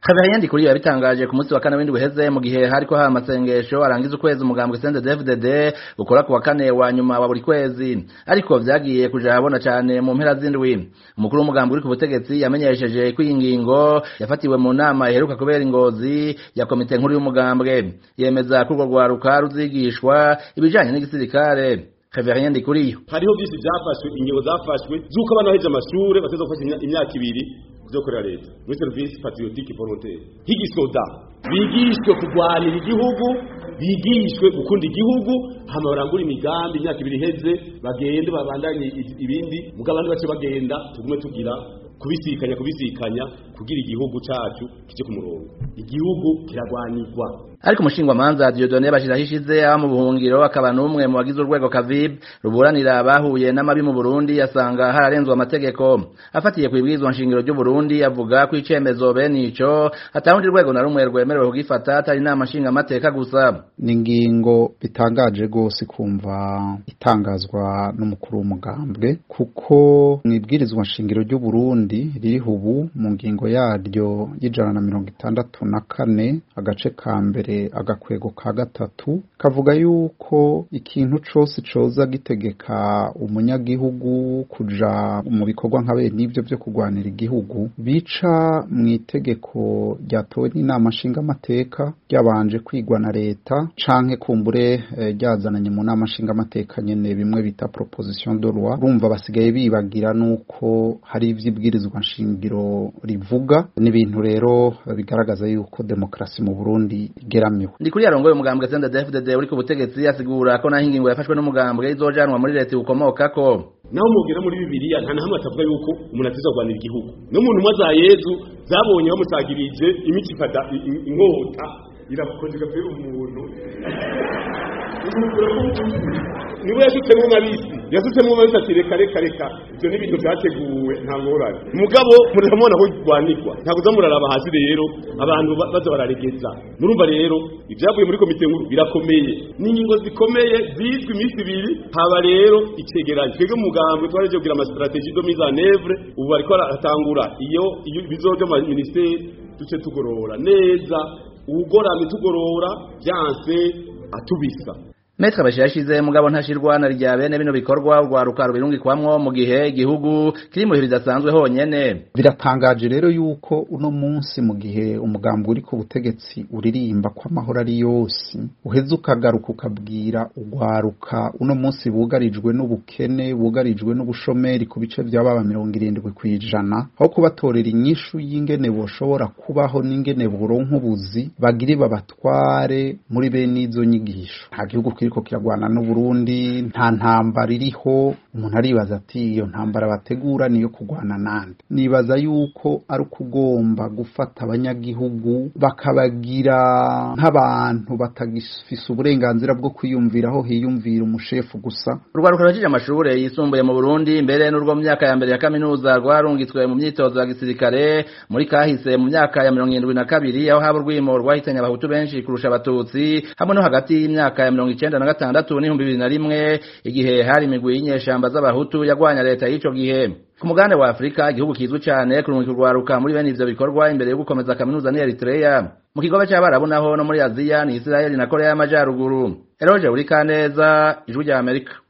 Xavier Ndikuriyo yabitangaje ku munsi wa kane w'indwi uheze mu gihe hariko ha amasengesho arangiza ukwezi umugambwe CNDD-FDD ukora ku wa kane wa nyuma wa buri kwezi, ariko vyagiye kuja habona cane mu mpera z'indwi. Umukuru w'umugambwe uri ku butegetsi yamenyesheje ko ingingo yafatiwe mu nama iheruka kubera Ingozi ya komite nkuru y'umugambwe, yemeza ko urwo rwaruka ruzigishwa ibijanye n'igisirikare. Xavier Ndikuriyo: hariho byinshi byafashwe, ingingo zafashwe zuko abana baheje amashure bateza gufasha imyaka 2 byokorera leta muri service patriotique volontaire, higisoda bigishwe kugwanira igihugu, bigishwe gukunda igihugu, hama barangura imigambi imyaka 2 iheze bagende babandanye ibindi mugabandi bace bagenda tugume tugira kubisikanya kugira igihugu cacu kije ku murongo, igihugu kiragwanirwa. Ariko umushingwa manza Dieudonné Bashirahishize aba mu buhungiro akaba numwe mu bagize urwego Kavib ruburanira bahuye n'amabi mu Burundi yasanga hararenzwe amategeko. Afatiye kwibwizwa nshingiro ry'u Burundi avuga ko icemezo bene ico atawundi rwego na rumwe rwemerewe kugifata atari nama nshinga amateka gusa. Ningingo bitangaje gose kumva itangazwa n'umukuru w'umugambwe, kuko mwibwirizwa nshingiro ry'u Burundi riri ubu mu ngingo yaryo y'164 agace ka mbere agakwego ka gatatu kavuga yuko ikintu cose coza gitegeka umunyagihugu kuja mu bikorwa nka bene nivyo byo kugwanira igihugu bica mu itegeko ryatowe n'inama nshinga amateka ryabanje kwigwa na leta canke kumbure ryazananye mu nama nshinga amateka nyene bimwe bita proposition de loi. Urumva basigaye bibagira nuko hari ivyibwirizwa nshingiro rivuga n'ibintu rero bigaragaza yuko demokrasi mu Burundi geramiwe. Ndikuriyo arongoye umugambwe CNDD-FDD uri ku butegetsi asigura ko naho ingingo yafashwe n'umugambwe izojanwa muri leta ukomokako. Naho mugera muri Bibiliya nta nahamwe atavuga yuko umuntu atizagwanira igihugu. No muntu mwaza Yezu zabonye bamusagirije imici fata inkota irakonjega pe umuntu. Niwe yasutsemwe mabisi ati reka ibyo ni ibintu byateguwe nta ngorane. Mugabo muramubona aho rwanirwa ntabwo zamuraraba hasi rero abantu baza bararegeza. Murumva rero ibyavuye muri komite nkuru birakomeye, n'ingingo zikomeye zizwi iminsi 2 haba rero icegeranye. Twebwe mugambwe twareje kugira ama strategie de mise en œuvre, ubu bariko aratangura iyo bizoje mu ministeri duce tugorora neza, ugoramye tugorora byanse atubisa. Maître Bashirahishize mugabo ntashirwa na rya bene bino bikorwa urwaruka rubirungikwamwo mu gihe igihugu kiri mu bihe bidasanzwe honyene. Biratangaje rero yuko uno munsi mu gihe umugambi uri ku butegetsi uririmba kwa mahoro ari yose uheze ukagaruka ukabwira urwaruka uno munsi bugarijwe n'ubukene, bugarijwe n'ubushomeri ku bice by'ababa 70% aho kubatorera inyishu y'ingene boshobora kubaho n'ingene boronka ubuzi bagire babatware muri bene izo nyigisho. Nta gihugu kiriko kiragwana n'u Burundi, nta ntambara iriho. Umuntu aribaza ati iyo ntambara bategura niyo kugwana nande? Nibaza yuko ari kugomba gufata abanyagihugu bakabagira nk'abantu batagifise uburenganzira bwo kwiyumviraho hiyumvira umushefu gusa. Urwaruka rwakije amashure yisumbuye mu Burundi mbere n'urwo mu myaka ya mbere ya kaminuza rwarungitswe mu myitozo ya gisirikare muri kahise mu myaka ya 72 aho haba urwimo rwahitanye abahutu benshi kurusha abatutsi, hamwe no hagati y'imyaka ya 1996 n'2001 igihe hari imigwi y'inyeshamba z'abahutu yagwanya leta y'ico gihe. Ku mugabane wa Afrika igihugu kizwi cyane kurungika urwaruka muri bene ivyo bikorwa imbere yo gukomeza kaminuza ni Eritrea. Mu kigobe cy'Abarabu naho no muri Aziya ni Israel na Korea y'Amajyaruguru. Eroje uri Kaneza, Ijwi rya Amerika.